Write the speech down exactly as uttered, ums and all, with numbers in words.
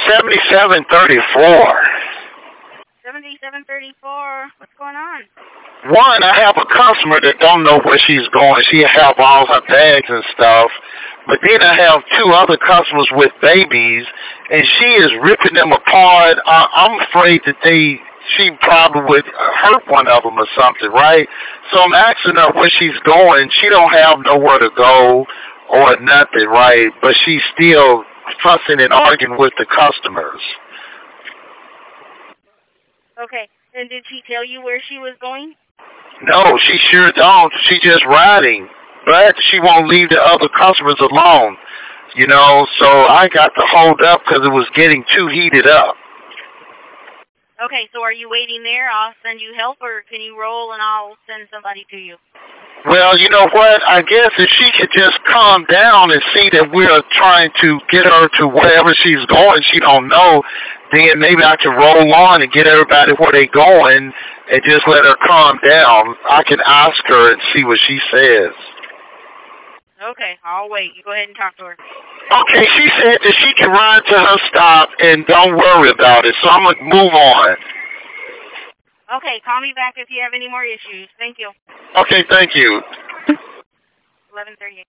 seventy-seven thirty-four. seventy-seven thirty-four. What's going on? One, I have a customer that don't know where she's going. She have all her bags and stuff. But then I have two other customers with babies, and she is ripping them apart. Uh, I'm afraid that they, she probably would hurt one of them or something, right? So I'm asking her where she's going. She don't have nowhere to go or nothing, right? But she's still fussing and arguing with the customers. Okay. And did she tell you where she was going? No, she sure don't. She just riding. But she won't leave the other customers alone, you know, so I got to hold up because it was getting too heated up. Okay, so are you waiting there? I'll send you help, or can you roll and I'll send somebody to you? Well, you know what? I guess if she could just calm down and see that we're trying to get her to wherever she's going, she don't know, then maybe I can roll on and get everybody where they going and just let her calm down. I can ask her and see what she says. Okay, I'll wait. You go ahead and talk to her. Okay, she said that she can ride to her stop and don't worry about it, so I'm going to move on. Okay, call me back if you have any more issues. Thank you. Okay, thank you. eleven thirty-eight.